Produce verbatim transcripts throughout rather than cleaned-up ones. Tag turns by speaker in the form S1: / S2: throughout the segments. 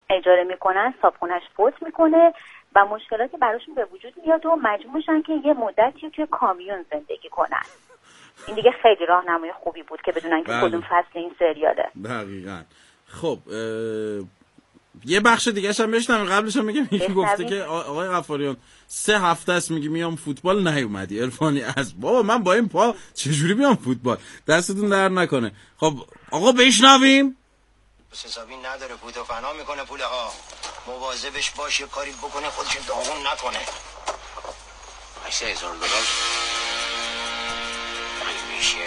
S1: اجاره میکنن صابخونه‌اش فوت میکنه و مشکلاتی براشون به وجود میاد و مجبور میشن که یه مدتی توی کامیون زندگی کنن. این دیگه خیلی راهنمای خوبی بود که بدونن که کدوم فصل این سریاله.
S2: دقیقاً. خب یه بخش دیگه هم بشنم قبلش هم میگم یکی گفته که آقای غفاریان سه هفته است میگی میام فوتبال نیومدی. عرفانی از بابا من با این پا چجوری بیام فوتبال؟ دستتون در نکنه. خب آقا بشنویم.
S3: حسابی نداره پود و فنا میکنه پوله ها. مواظبش باش یه کاری بکنه خودش داغون نکنه. هشت هزار دلار مگه میشه؟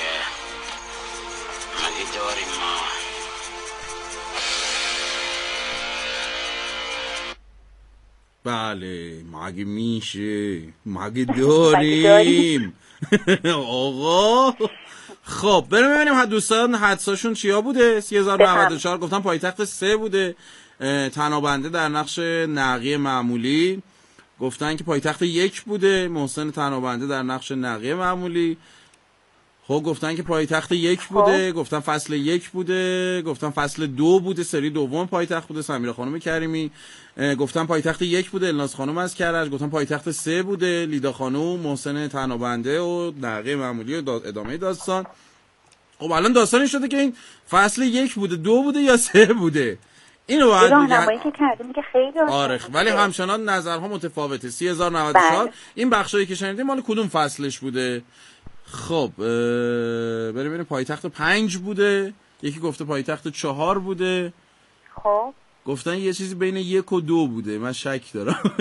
S3: مگه داریم ما؟
S2: بله مگه میشه؟ مگه داریم؟ آقا خب بریم ببینیم دوستان حدساشون چیا بوده. سی هزار و نود و چهار گفتن پایتخت سه بوده. تنابنده در نقش نقی معمولی گفتن که پایتخت یک بوده. محسن تنابنده در نقش نقی معمولی خب گفتن که پایتخت یک بوده. گفتن فصل یک بوده. گفتن فصل دو بوده، سری دوم پایتخت بوده. سمیرا خانم کریمی گفتن پایتخت یک بوده. الناز خانم از کرج گفتن پایتخت سه بوده. لیدا خانم، محسن تنابنده و نقی معمولی و دا ادامه داستان. خب الان داستانی شده که این فصل یک بوده، دو بوده یا سه بوده. اینو بعد
S1: راهنمایی که کردیم که خیلی
S2: آره ولی همچنان نظرها متفاوته. سی هزار و نود و چهار این بخشایی که شنیدیم مال کدوم فصلش بوده؟ خب بریم ببینیم. پایتخت پنج بوده. یکی گفته پایتخت چهار بوده.
S1: خب
S2: گفتن یه چیزی بین یک و دو بوده. من شک دارم.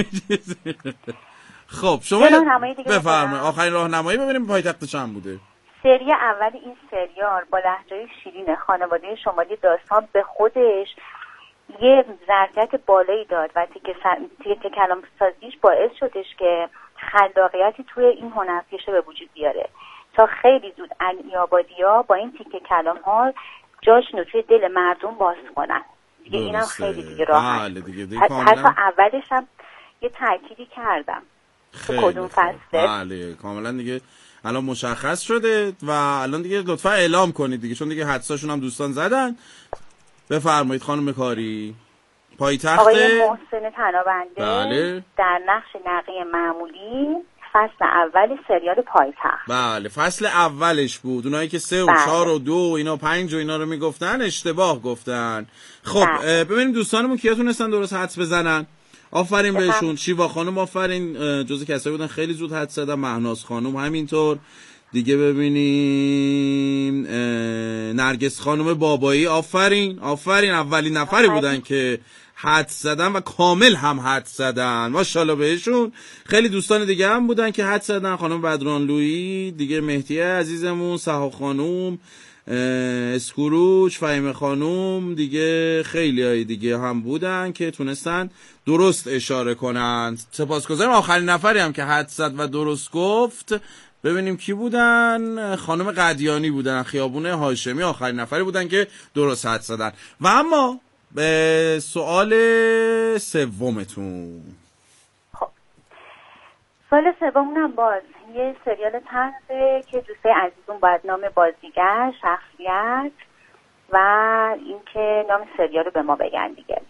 S2: خب شما بفرمایید آخرین راهنمایی ببینیم پایتخت چند بوده.
S1: سری اول این سریال با لهجه شیرین خانواده شمالی داستان به خودش یه ظرفیت بالایی داد و تیکه, تیکه کلام سازیش باعث شدش که خلاقیتی توی این هنرپیشه به وجود بیاره تا خیلی زود علی آبادی‌ها با این تیکه کلام ها جاشون رو توی دل مردم باز کنن دیگه. اینم خیلی دیگه راحت حتی اولش هم یه تأکیدی کردم کدوم فصله.
S2: بله کاملا دیگه الان مشخص شده و الان دیگه لطفا اعلام کنید دیگه چون دیگه حدساشون هم دوستان زدن. بفرمایید خانم کاری. پایتخت
S1: آقای محسن تنابنده
S2: بله.
S1: در نقش نقی معمولی فصل اول سریال پایتخت.
S2: بله فصل اولش بود. اونایی که سه و
S1: بله.
S2: چهار و دو و اینا پنج و اینا رو میگفتن اشتباه گفتن. خب بله. ببینیم دوستانمون کیا تونستن درست حدس بزنن. آفرین بهشون. شیوا خانم آفرین جزو کسایی بودن خیلی زود حدس زدن. مهناز خانم همینطور دیگه. ببینیم نرگس خانم بابایی آفرین آفرین اولین نفری بودن که حدس زدن و کامل هم حدس زدن. ماشاءالله بهشون. خیلی دوستان دیگه هم بودن که حدس زدن. خانم بدران لویی دیگه، مهدی عزیزمون، سها خانم، اسکروچ، فهیم خانم دیگه، خیلی های دیگه هم بودن که تونستن درست اشاره کنن. سپاسگزارم. آخرین نفری هم که حدس زد و درست گفت ببینیم کی بودن. خانم قدیانی بودن، خیابون هاشمی آخرین نفری بودن که درست حدس زدن. و اما به سوال سومتون.
S1: خب سوال سومونم باز یه سریال طرزه که دوستای عزیزون باید نام بازیگر، شخصیت و اینکه نام سریال رو به ما بگن دیگه.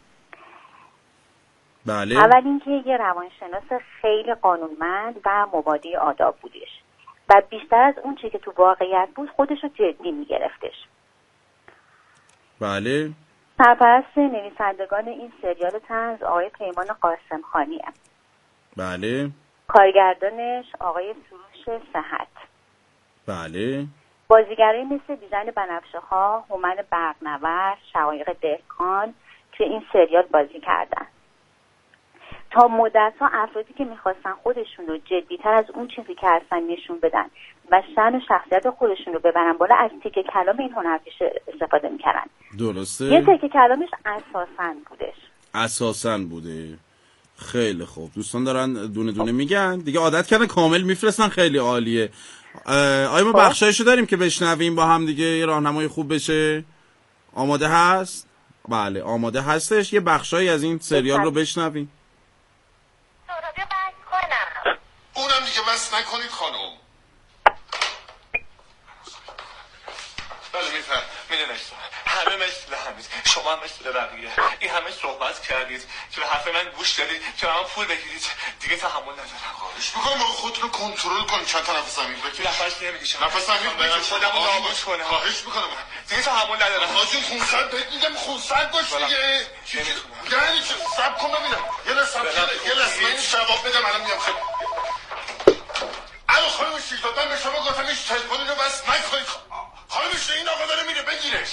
S2: بله.
S1: اول اینکه یه روانشناس خیلی قانونمند و مبادی آداب بودش و بیشتر از اون چی که تو واقعیت بود خودش رو جدی میگرفتش.
S2: بله.
S1: سرپرست نویسندگان این سریال طنز آقای پیمان قاسم خانیه.
S2: بله.
S1: کارگردانش آقای سروش صحت.
S2: بله.
S1: بازیگرای مثل دیزاین بنفشه ها، هومن برقنورد، شقایق دهقان که این سریال بازی کردن. تا مدت ها افرادی که میخواستن خودشون رو جدیتر از اون چیزی که هستن نشون بدن و شأن و شخصیت خودشون رو ببرن بالا از تیکه کلام این هنرپیشه استفاده میکردن.
S2: درسته.
S1: یه تیکه کلامش اساساً بودش.
S2: اساساً بوده. خیلی خوب. دوستان دارن دونه دونه میگن دیگه، عادت کردن کامل میفرستن. خیلی عالیه. آیا ما بخشایشو داریم که بشنویم با هم دیگه یه راهنمای خوب بشه؟ آماده هست؟ بله آماده هستش. یه بخشایی از این سریال رو بشنویم.
S4: اونم دیگه بس نکنید خانم. بله میفهم. میدونم
S5: مثل همه مثل همید، شما هم مثل بقیه این همه صحبت کردید که به حرف من گوش دادید که من پول بگیرید، دیگه تحمل ندارم. خواهش
S4: میکنم آقا خودتون رو کنترل کنید. چند تا نفس عمیق بکشید.
S5: نفس نمیکشم.
S4: نفس عمیق بکشید.
S5: خودم رو نابود کنم.
S4: خواهش میکنم
S5: دیگه تحمل ندارم.
S4: آقا جون خونسرد بهت میگم خونسرد باش دیگه. یعنی چه؟ صبر کن ببینم. یه لحظه صبر کن. یه لحظه من این جواب بدم الان میام خیلی. الو خانم شیرزاد من به شما گفتم هیچ تلفنی رو بس نکنید. خانم شیرزاد این آقا داره میره بگیرش.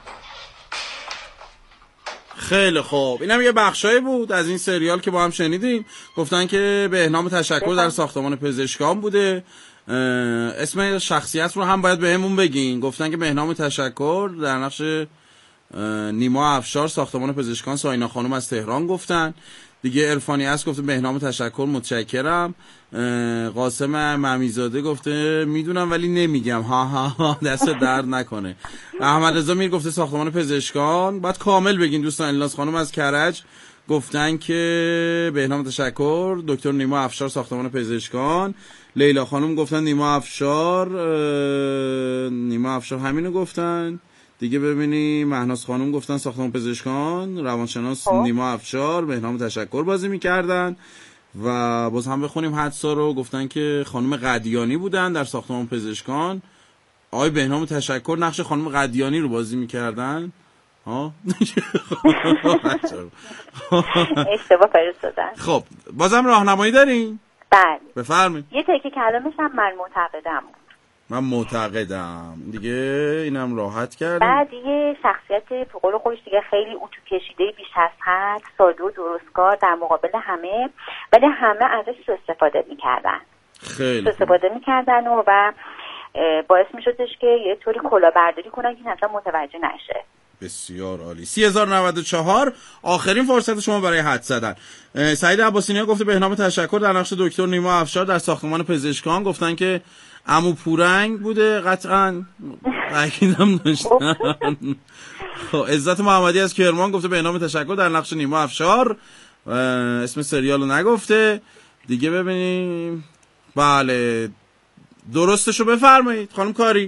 S2: خیلی خوب، اینم یه بخشایی بود از این سریال که با هم شنیدیم. گفتن که بهنام تشکر در ساختمان پزشکان بوده. اسم شخصیت رو هم باید بهمون بگین. گفتن که بهنام تشکر در نقش نیما افشار ساختمان پزشکان، ساینا خانم از تهران گفتن دیگه. عرفانی هست گفته بهنام تشکر متشکرم. قاسم ممیزاده گفته میدونم ولی نمیگم ها ها ها دست درد نکنه. احمد رضا میر گفته ساختمان پزشکان. بعد کامل بگین دوستان. الناس خانم از کرج گفتن که بهنام تشکر دکتر نیما افشار ساختمان پزشکان. لیلا خانم گفتن نیما افشار نیما افشار همینو گفتن دیگه. ببینیم مهناز خانم گفتن ساختمان پزشکان، روانشناس نیما افشار بهنام تشکر بازی میکردن. و باز هم بخونیم حدسا رو. گفتن که خانم قدیانی بودن در ساختمان پزشکان. آقای بهنام تشکر نقش خانم قدیانی رو بازی میکردن. ها
S1: اشتباه فرستادن.
S2: خب بازم راهنمایی داریم؟
S1: بله
S2: بفرمایید.
S1: یه تکی کلامش هم من معتقدم بود.
S2: من معتقدم دیگه اینم راحت کردم.
S1: بعد یه شخصیت به قول خودش دیگه خیلی اتو کشیده بیش از حد، ساده و درستکار در مقابل همه، ولی همه ازش سوء استفاده میکردن.
S2: خیلی
S1: سوء استفاده میکردن و, و باعث میشدش که یه طوری کلاهبرداری کنن که اصلا متوجه نشه.
S2: بسیار عالی. سی هزار و نود و چهار آخرین فرصت شما برای حد زدن. سعید عباسینی گفته بهنام تشکر در نقش دکتر نیما افشار در ساختمان پزشکان. گفتن که عمو پورنگ بوده قطعاً. تاکیدم داشتن. خب عزت محمدی از کرمان گفته بهنام تشکر در نقش نیما افشار. اسم سریالو نگفته دیگه. ببینیم. بله درستشو بفرمایید خانم کاری.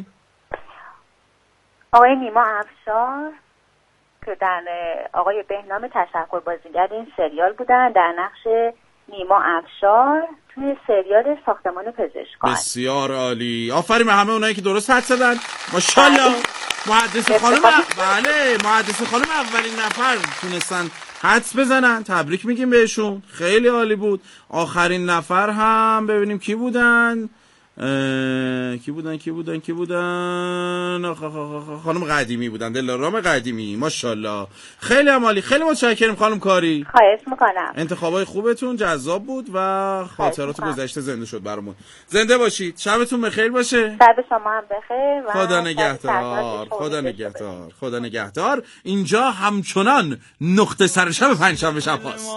S1: آقای نیما افشار که در آقای بهنام تشکر بازیگر این سریال بودن در نقش نیما افشار توی سریال ساختمان پزشکان.
S2: بسیار عالی. آفرین به همه اونایی که درست حدس زدن. ماشاءالله. محدث خانم بله محدث خانم اولین نفر تونستن حدس بزنن. تبریک میگیم بهشون. خیلی عالی بود. آخرین نفر هم ببینیم کی بودن. کی بودن کی بودن کی بودن آخ آخ آخ خانم قدیمی بودن. دلارام قدیمی. ماشاءالله خیلی عالی. خیلی متشکرم خانم کاری.
S1: خواهش میکنم.
S2: انتخابای خوبتون جذاب بود و خاطرات گذشته زنده شد برامون. زنده باشید. شبتون بخیر باشه.
S1: شب شما هم بخیر و
S2: خدا نگهدار. خدا نگهدار. خدا نگهدار. اینجا همچنان نقطه سرشب پنجشنبه شب هاست.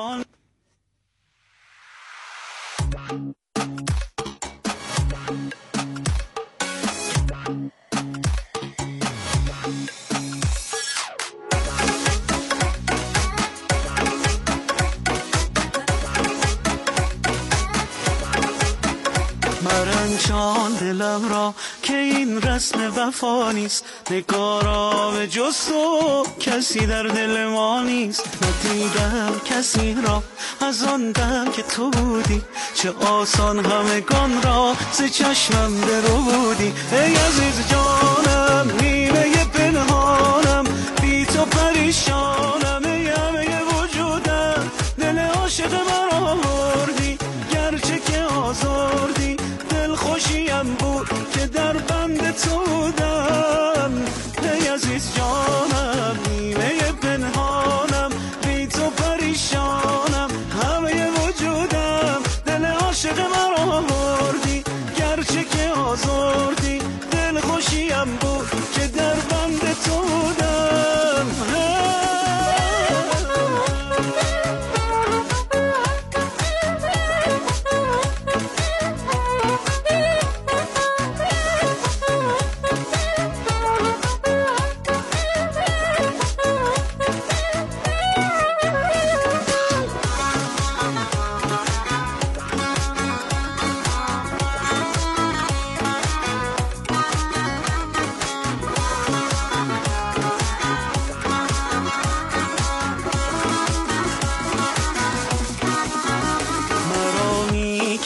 S6: مرنجان دلم را که این رسم وفا نیست، نگارا به جز تو کسی در دل ما نیست. ندیدم کسی را از آن دم که تو بودی، چه آسان همگان را ز چشمم درو بودی. ای عزیز جانم نیمه پنهانم، بی تو پریشانم، ای همه وجودم دل عاشق مرا بردی، گرچه که آزردی دل خوشیم بود که در بند تو بودم. ای عزیز جانم نیمه پنهانم، بی تو پریشانم، همه وجودم دل عاشق مرا بردی، گرچه که آزردی دل خوشیم بود که در بند تو بودم.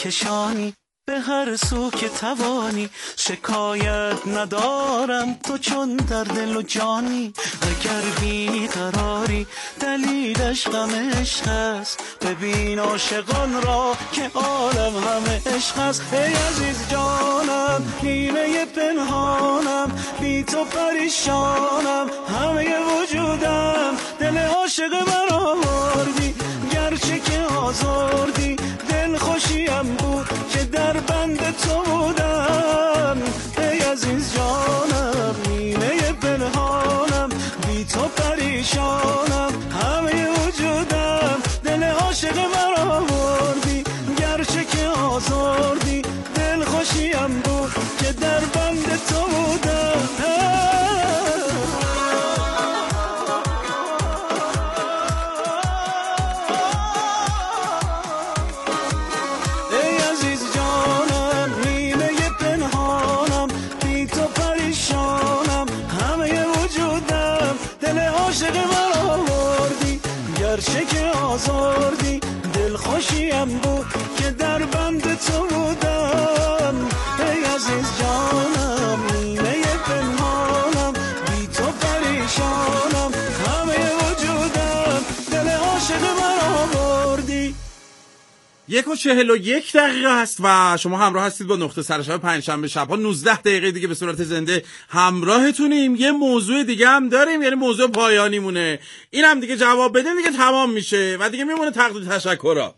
S6: کشانی به هر سو که توانی، شکایت ندارم تو چون در دل و جانی. اگر بیقراری دلیلش غم عشق است، ببین عاشقان را که عالم همه عشق است. ای عزیز جانم نیمه پنهانم، بی تو پریشانم همه وجودم. دل عاشق من آوردی گرچه که آزردی، دل خوشیم بود که در بند تو بودم. ای عزیز جانم نیمه پنهانم، بی تو پریشانم همه وجودم. دل عاشق من آوردی گرچه که آزردی، دل خوشیم بود که در بند تو بودم. گرچه که آزردی، دل خوشیم بود که در بند تو بودم. ای عزیز جانم نیمه پنهانم، بی تو پریشانم همه وجودم. دل عاشق من آوردی.
S2: یک و چهل و یک دقیقه است و شما همراه هستید با نقطه سرشب پنجشنبه شب‌ها. نوزده دقیقه دیگه به صورت زنده همراهتونیم. یه موضوع دیگه هم داریم، یعنی موضوع پایانی مونه. این هم دیگه جواب بدیم دیگه تمام میشه و دیگه میمونه تقدیم تشکرها.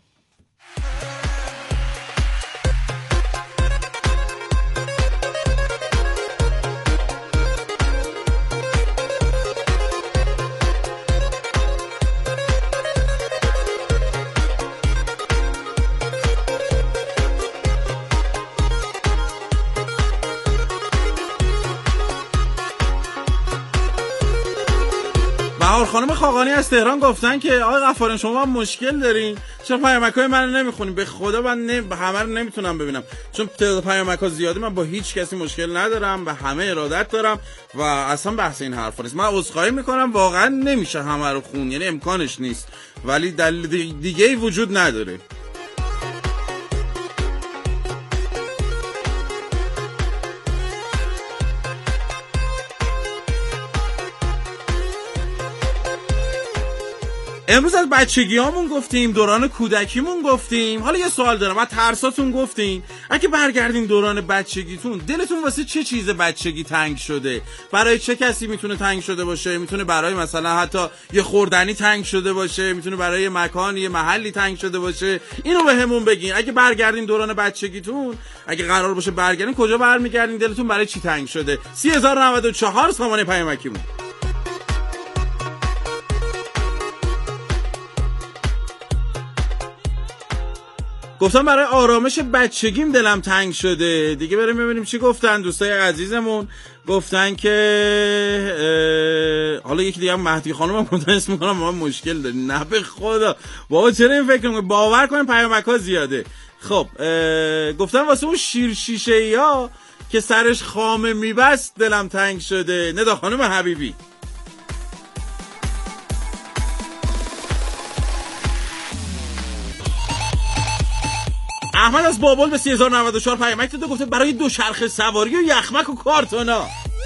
S2: بهار خانم خاقانی از تهران گفتن که آقای غفارین شما هم مشکل دارین، چرا پیامک‌های من رو نمیخونین؟ به خدا من نمی... همه رو نمیتونم ببینم چون تعداد پیامک‌ها زیاده. من با هیچ کسی مشکل ندارم، به همه ارادت دارم و اصلا بحث این حرفا نیست. من عذرخواهی میکنم، واقعا نمیشه همه رو خون، یعنی امکانش نیست، ولی دلیل دیگه ای وجود نداره. امروز از بچگیامون گفتیم، دوران کودکیمون گفتیم. حالا یه سوال دارم، از ترساتون گفتین. اگه برگردین دوران بچگیتون، دلتون واسه چه چیز بچگی تنگ شده؟ برای چه کسی میتونه تنگ شده باشه؟ میتونه برای مثلا حتی یه خوردنی تنگ شده باشه، میتونه برای یه مکانی، یه محلی تنگ شده باشه. اینو بهمون بگین. اگه برگردین دوران بچگیتون، اگه قرار باشه برگردین، کجا برمیگردین؟ دلتون برای چی تنگ شده؟ سی هزار و نود و چهار سامانه پیامکیمون. گفتم برای آرامش بچگیم دلم تنگ شده. دیگه بریم ببینیم چی گفتن دوستای عزیزمون. گفتن که حالا یکی دیگه هم مهدی خانم هم متنس میکنم ما مشکل داریم. نه به خدا بابا چرا این فکر میکنم؟ باور کنیم پیامک ها زیاده. خب گفتن واسه اون شیر شیشه یا که سرش خامه میبست دلم تنگ شده. ندا خانم حبیبی. احمد از بابل به سی هزار و نود و چهار پیامک داده، گفته برای دو چرخ سواری و یخمک و کارتونا.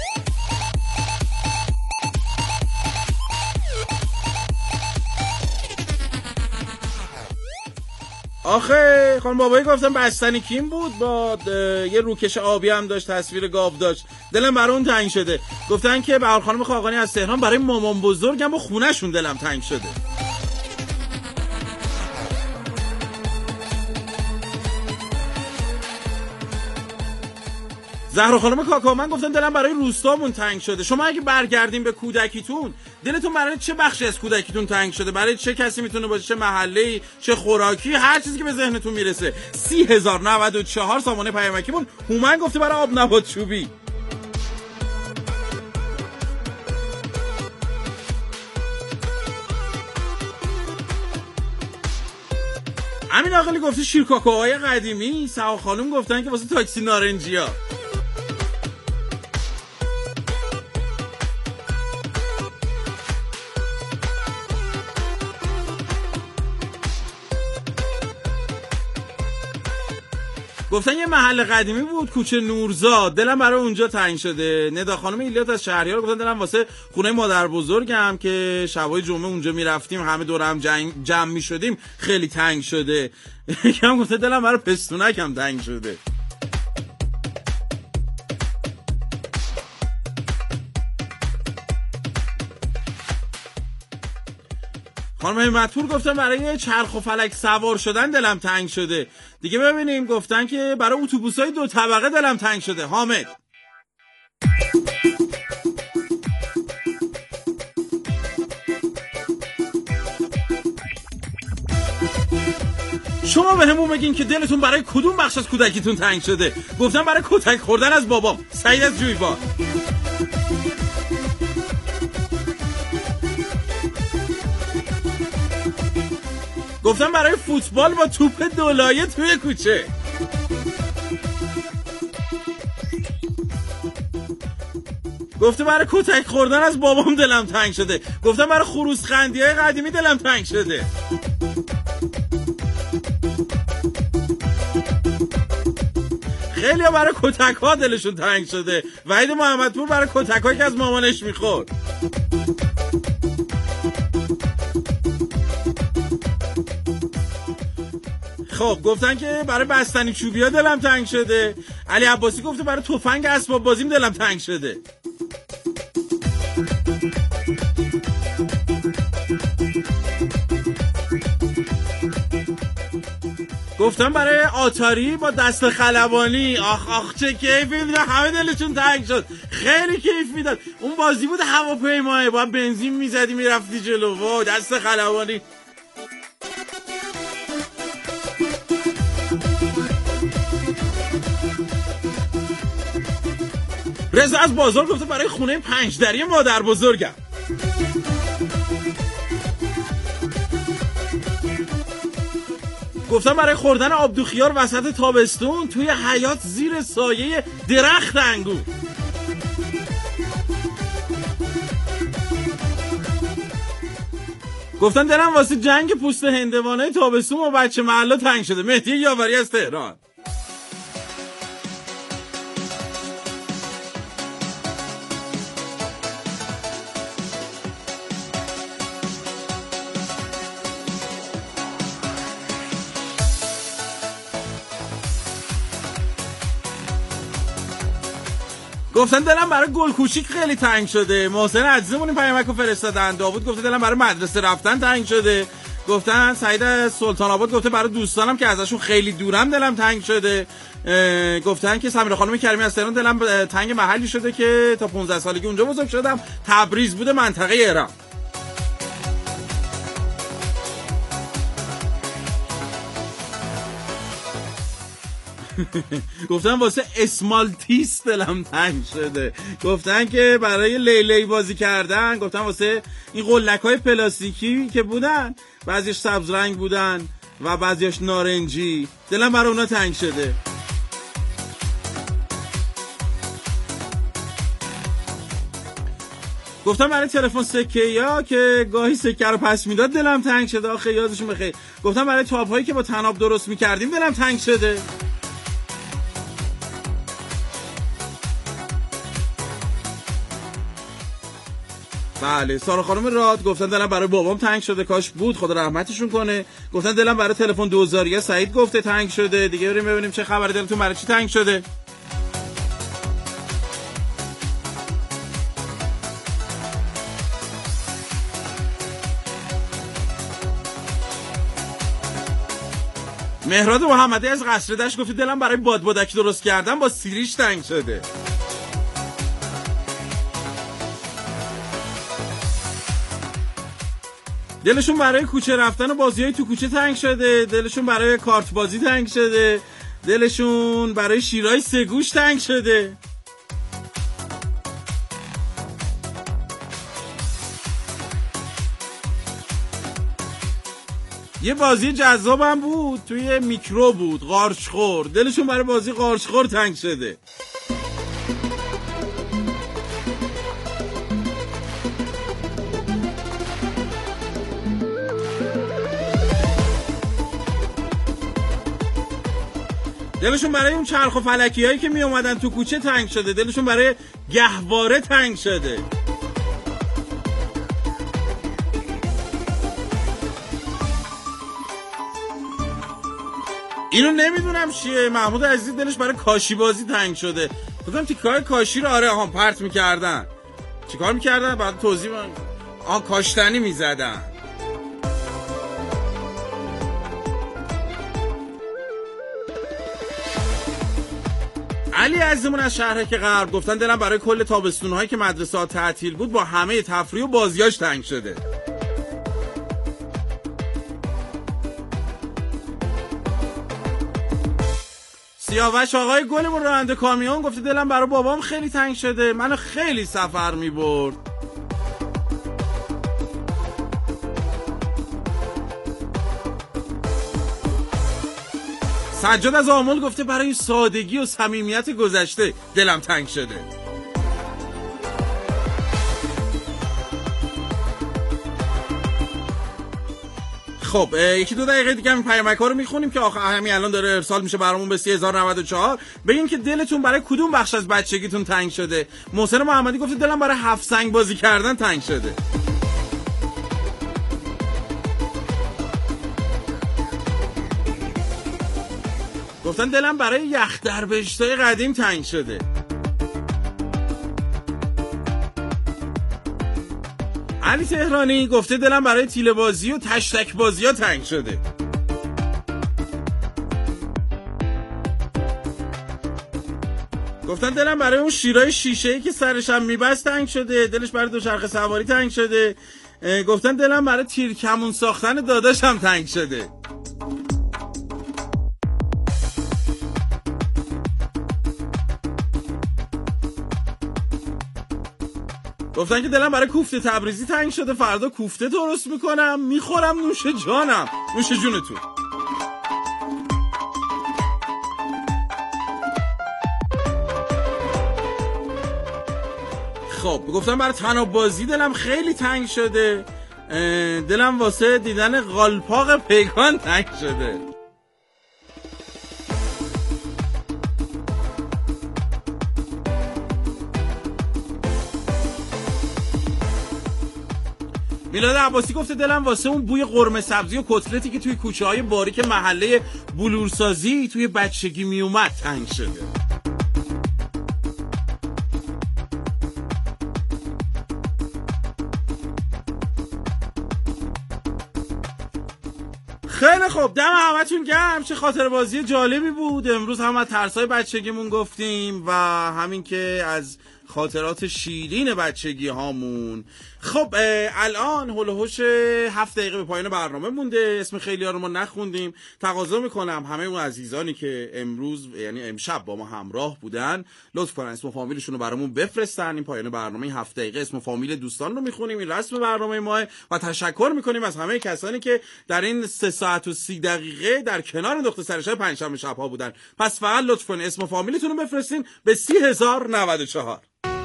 S2: آخه خانم بابایی گفتم بستنی کیم بود با یه روکش آبی هم داشت، تصویر گاو داشت، دلم برای اون تنگ شده. گفتن که بهار خانم خاقانی از تهران برای مامان بزرگم و خونهشون دلم تنگ شده. زهرا خانم کاکا من گفتن دلم برای روستامون تنگ شده. شما اگه برگردین به کودکیتون، دلتون برای چه بخشی از کودکیتون تنگ شده؟ برای چه کسی میتونه باشه؟ چه محله‌ای، چه خوراکی، هر چیزی که به ذهنتون میرسه. سی هزار و نود و چهار سامانه پیامکیمون. هومن گفته برای آب نبات چوبی. امین آقلی گفته شیرکاکاهای قدیمی. سها خانم گفتن که واسه تاکسی نارنجیا. گفتن یه محل قدیمی بود کوچه نورزاد، دلم برای اونجا تنگ شده. ندا خانم ایلیات از شهریار گفتن دلم واسه خونه مادر بزرگم که شبای جمعه اونجا میرفتیم همه دور هم جمع میشدیم خیلی تنگ شده. یکم گفته دلم برای پستونکم تنگ شده. خانم همتپور گفتن برای چرخ و فلک سوار شدن دلم تنگ شده. دیگه ببینیم گفتن که برای اتوبوسای دو طبقه دلم تنگ شده. حامد شما به همون بگین که دلتون برای کدوم بخش از کودکیتون تنگ شده. گفتن برای کتک خوردن از بابام. سعید از جویبار. گفتم برای فوتبال با توپ دولایه توی کوچه. گفتم برای کتک خوردن از بابام دلم تنگ شده. گفتم برای خروس خندیای قدیمی دلم تنگ شده. خیلی ها برای کتک ها دلشون تنگ شده. وحید محمدپور برای کتک هایی که از مامانش میخورد. خب گفتن که برای بستنی چوبیا دلم تنگ شده. علی عباسی گفته برای تفنگ اسباب بازیم دلم تنگ شده. گفتم برای آتاری با دست خلبانی. آخ آخ چه کیفی میداد. همه دلشون تنگ شد. خیلی کیف میداد. اون بازی بود هواپیماه با بنزین میزدی میرفتی جلو. وای دست خلبانی. رضا از بازار گفته برای خونه پنج دری مادر بزرگم. گفتم برای خوردن آبدوخیار وسط تابستون توی حیاط زیر سایه درخت انگور. گفتن دلم واسه جنگ پوست هندوانه تابستون و بچه محلا تنگ شده. مهدی یاوری از تهران. گفتن دلم برای گل کوچیک خیلی تنگ شده. محسن عزیزمون این پیامکو فرستادن. داوود گفته دلم برای مدرسه رفتن تنگ شده. گفتن سعید سلطان آباد گفته برای دوستانم که ازشون خیلی دورم دلم تنگ شده. گفتن که سمیرا خانم کریمی از تهران دلم تنگ محلی شده که تا پانزده سالگی اونجا بزرگ شدم. تبریز بوده منطقه ایران. گفتن واسه اسمالتیس دلم تنگ شده. گفتن که برای لیلی بازی کردن. گفتن واسه این قلک‌های پلاستیکی که بودن بعضیش سبز رنگ بودن و بعضیش نارنجی دلم برای اونا تنگ شده. گفتم برای تلفن سکه یا که گاهی سکه رو پس میداد دلم تنگ شده. آخه یادشون بخیر. گفتم برای تاپ هایی که با طناب درست میکردیم دلم تنگ شده. بله سارا خانم راد گفتن دلم برای بابام تنگ شده. کاش بود خدا رحمتشون کنه. گفتن دلم برای تلفن دوزاریه. سعید گفته تنگ شده. دیگه بریم ببینیم چه خبره. دلتون برای چی تنگ شده؟ مهراد محمدی از قصر دشت گفته دلم برای بادبادک درست کردن با سیریش تنگ شده. دلشون برای کوچه رفتن و بازیای تو کوچه تنگ شده. دلشون برای کارت بازی تنگ شده. دلشون برای شیرای سگوش تنگ شده. یه بازی جذابم بود توی میکرو بود قارچخور. دلشون برای بازی قارچخور تنگ شده. دلشون برای اون چرخ و فلکی هایی که می اومدن تو کوچه تنگ شده. دلشون برای گهواره تنگ شده. اینو نمیدونم چیه. محمود عزیز دلش برای کاشی بازی تنگ شده. گفتم تیکای کاشی رو آره آها پرت میکردن. چیکار میکردن؟ بعد توضیح من آها کاشتنی میزدن. علی عزیزمون از شهرک غرب گفتن دلم برای کل تابستون‌هایی که مدرسه ها تعطیل بود با همه تفریح و بازیاش تنگ شده. سیاوش آقای گلمون راننده کامیون گفته دلم برای بابام خیلی تنگ شده. منو خیلی سفر می‌برد. سجاد از آمل گفته برای سادگی و صمیمیت گذشته دلم تنگ شده. خب یکی دو دقیقه دیگه همین پیامک‌ها رو میخونیم که آخه همین الان داره ارسال میشه برامون به سی هزار و نود و چهار. بگین که دلتون برای کدوم بخش از بچگیتون تنگ شده. محسن محمدی گفته دلم برای هفت سنگ بازی کردن تنگ شده. گفتن دلم برای یخ در بهشتای قدیم تنگ شده. علی تهرانی گفته دلم برای تیله بازی و تشتک بازی ها تنگ شده. گفتن دلم برای اون شیرای شیشه‌ای که سرشم میبست تنگ شده. دلش برای دوچرخه سواری تنگ شده. گفتن دلم برای تیر کمون ساختن داداشم تنگ شده. گفتن که دلم برای کوفته تبریزی تنگ شده. فردا کوفته درست میکنم میخورم نوش جانم. نوش جونتون. خب گفتم برای طناب بازی دلم خیلی تنگ شده. دلم واسه دیدن قالپاق پیکان تنگ شده. میلاد عباسی گفته دلم واسه اون بوی قرمه سبزی و کتلتی که توی کوچه های باریک محله بلورسازی توی بچگی می اومد تنگ شده. خیلی خوب دم همتون گرم. چه خاطر بازی جالبی بود. امروز هم از ترسای بچگیمون گفتیم و همین که از خاطرات شیرین بچگی هامون. خب الان هول و هوش هفت دقیقه به پایان برنامه مونده. اسم خیلی ها رو ما نخوندیم. تقاضا میکنم همه اون عزیزانی که امروز یعنی امشب با ما همراه بودن لطف کنن اسم و فامیلشون رو برامون بفرستن. این پایان برنامه هفت دقیقه اسم و فامیل دوستان رو میخونیم. این رسم برنامه ماه و تشکر میکنیم از همه کسانی که در این سه ساعت و سی دقیقه در کنار نقطه سرشار پنجشنبه شب ها بودن. پس فقط لطف کنین اسم و فامیلتون رو بفرستین به سی هزار و نود و چهار.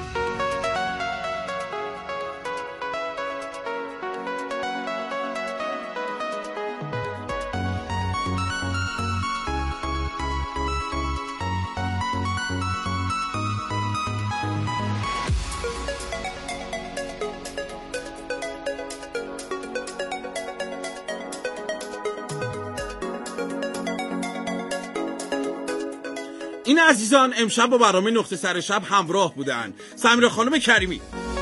S2: این عزیزان امشب با برنامه نقطه سر شب همراه بودن. سمیرا خانم کریمی،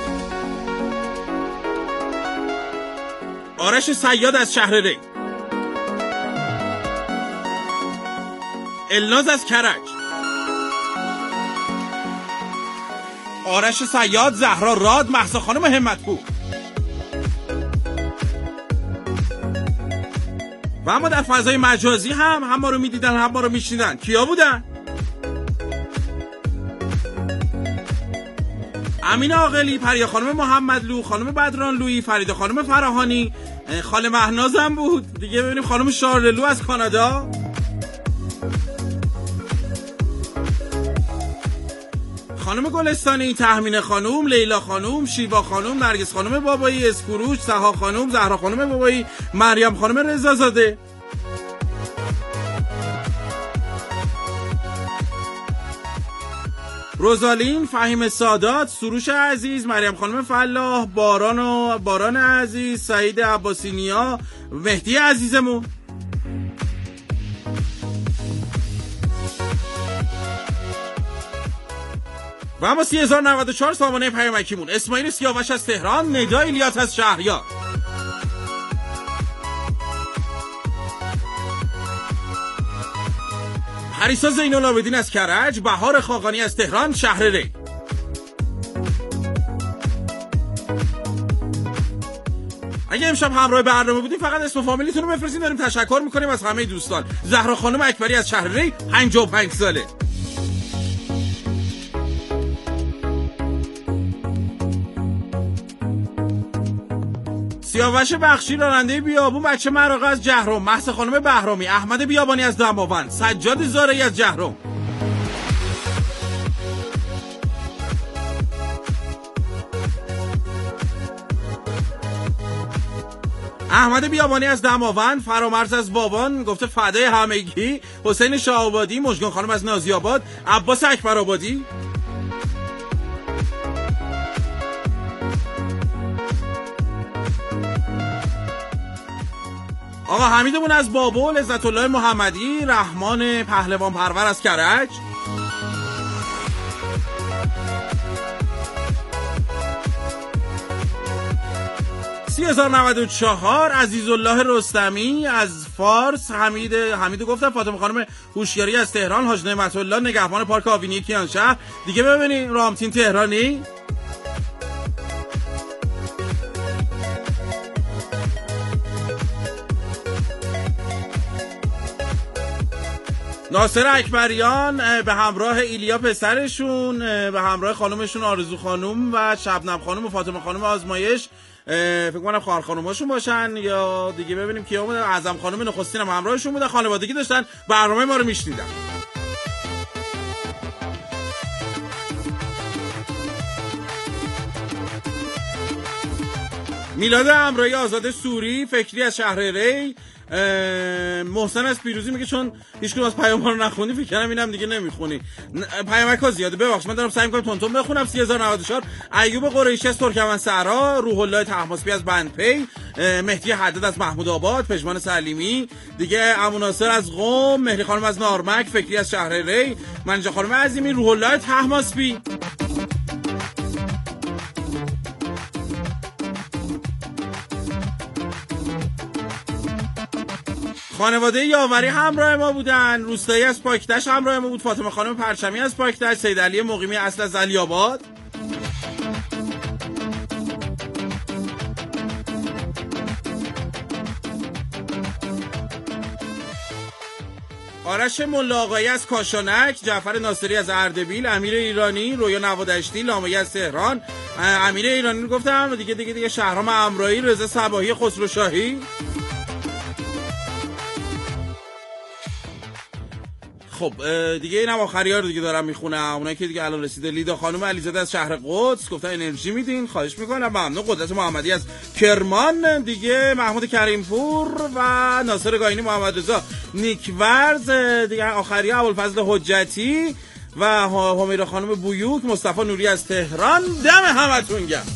S2: آرش صیاد از شهر ری، الناز از کرج، آرش صیاد، زهرا راد، مهسا خانم همتپور. و اما در فضای مجازی هم هم ما رو میدیدن هم ما رو میشنیدن. کیا بودن؟ امین عاقلی، پریا خانم محمدلو، خانم بدرانلویی، فریده خانم فراهانی، خاله مهناز هم بود دیگه. ببینیم خانم شارللو از کانادا، خانم گلستانی، تهمینه خانم، لیلا خانم، شیوا خانم، نرگس خانم بابایی، اسکروج، سها خانم، زهرا خانم بابایی، مریم خانم رضازاده. روزالین، فهیم سادات، سروش عزیز، مریم خانم فلاح، باران و باران عزیز، سعید عباسی نیا، مهدی عزیزمون. و اما سی هزار و نود و چهار سامانه پیامکیمون: اسماعیل سیاوش از تهران، ندا ایلیات از شهریار، پریسا زین‌العابدین از کرج، بهار خاقانی از تهران، شهر ری. اگه امشب همراه برنامه بودیم فقط اسم و فامیلیتون رو بفرستین، داریم تشکر میکنیم از همه دوستان. زهرا خانم اکبری از شهر ری، پنجاه و پنج ساله. سیاوش بخشی راننده بیابون، بچه مراغه از جهرم، مهسا خانم بهرامی، احمد بیابانی از دماوند، سجاد زارعی از جهرم، احمد بیابانی از دماوند، فرامرز از بابان گفته فدای همگی، حسین شاه‌آبادی، مژگان خانم از نازی آباد، عباس اکبرآبادی، آقا حمیدمون از بابل، عزت الله محمدی، رحمان پهلوان پرور از کرج، سی هزار و نود و چهار عزیزالله رستمی از فارس، حمید حمیدو گفتم، فاطمه خانم هوشیاری از تهران، حاج نعمت الله نگهبان پارک آوینی کیانشهر. دیگه ببینید رامتین تهرانی، ناصر اکبریان به همراه ایلیا پسرشون، به همراه خانومشون آرزو خانوم و شبنم خانوم و فاطمه خانوم آزمایش، فکر کنم خواهر خانوماشون باشن یا دیگه ببینیم کیا بودن. اعظم خانم نخستین هم همراهشون بودن، خانوادگی داشتن، برنامه ما رو میشنیدن. میلاد امرایی، آزاده سوری، فکری از شهر ری، محسن از پیروزی میگه چون هیچ کدوم از پیام‌ها رو نخوندی فکر کنم اینم دیگه نمیخونی. پیامک‌ها زیاده، ببخشید من دارم سعی می‌کنم تون تون بخونم. سی هزار و نود و چهار ایوب قریشی از ترکمن‌صحرا، روح الله طهماسبی از بندپی، مهدی حداد از محمود آباد، پژمان سلیمی، دیگه عمو ناصر از قم، مهری خانم از نارمک، فکری از شهر ری، منجا خانم عظیمی، روح الله طهماسبی. خانواده یاوری همراه ما بودن، روستایی از پاکتش همراه ما بود، فاطمه خانم پرچمی از پاکتش، سید علی مقیمی اصل از علی آباد، آرش ملا آقایی از کاشانک، جعفر ناصری از اردبیل، امیر ایرانی، رویا نوادشتی، لامی از تهران، امیر ایرانی رو گفتم دیگه دیگه دیگه شهرام امرایی، رضا صباحی، خسرو شاهی. خب دیگه اینم آخری‌ها رو دیگه دارم میخونم، اونایی که دیگه الان رسیده. لیدا خانم علیزاده از شهر قدس گفتن انرژی میدین، خواهش میکنم، ممنون. قدرت محمدی از کرمان، دیگه محمود کریمپور و ناصر گاینی، محمد رضا نیکورز، دیگه آخری‌ها ابوالفضل حجتی و همیرا خانم بویوک، مصطفی نوری از تهران. دم همتون گرم.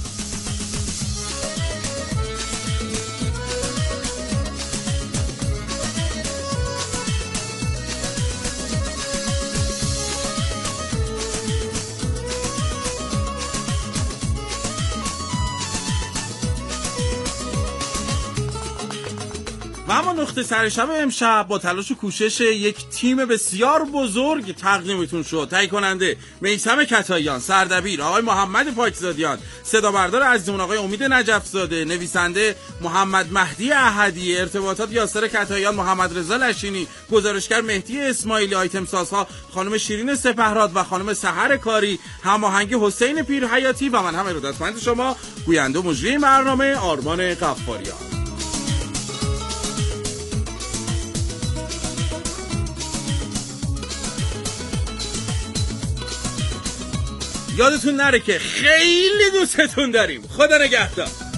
S2: و اما نقطه سر شب امشب با تلاش و کوشش یک تیم بسیار بزرگ تقدیمتون شد. تهیه کننده میثم کتاییان، سردبیر آقای محمد پاکزادیان، صدا بردار عزیزمون آقای امید نجف زاده، نویسنده محمد مهدی احدی، ارتباطات یاسر کتاییان، محمد رضا لشینی، گزارشگر مهدی اسماعیلی، آیتم سازها خانم شیرین سپهراد و خانم سحر کاری، هماهنگی حسین پیرحیاتی و من هم ارادتمند شما گوینده و مجری برنامه آرمان غفاریان. یادتون نره که خیلی دوستتون داریم. خدا نگهدار.